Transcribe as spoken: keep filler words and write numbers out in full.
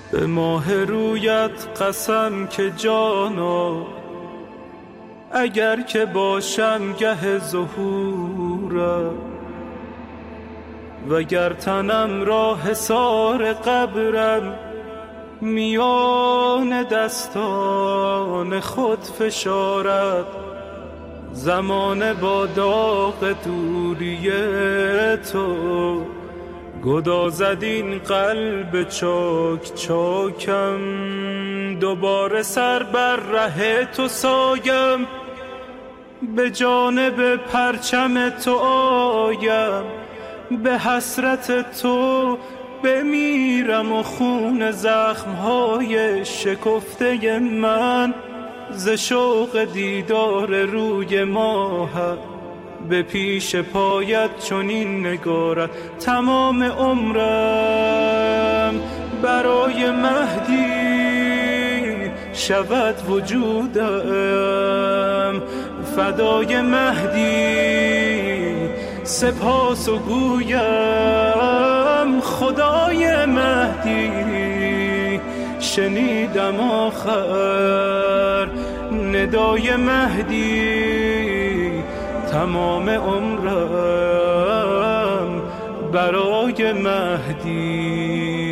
به ماه رویت قسم که جانا، اگر که باشم گه ظهورت، وگر تنم را حصار قبرم، میان دستان خود فشارد. زمان با داغ دوری تو گدازد این قلب چاک چاکم. دوباره سر بر ره تو سایم، به جانب پرچم تو آیم. به حسرت تو بمیرم و خون زخمهای شکفته من ز شوق دیدار روی ماهت به پیش پایت چنین نگارد. تمام عمرم برای مهدی شود وجودم، فدای مهدی سپاس و گویم. خدای مهدی شنیدم آخر ندای مهدی، تمام عمرم برای مهدی.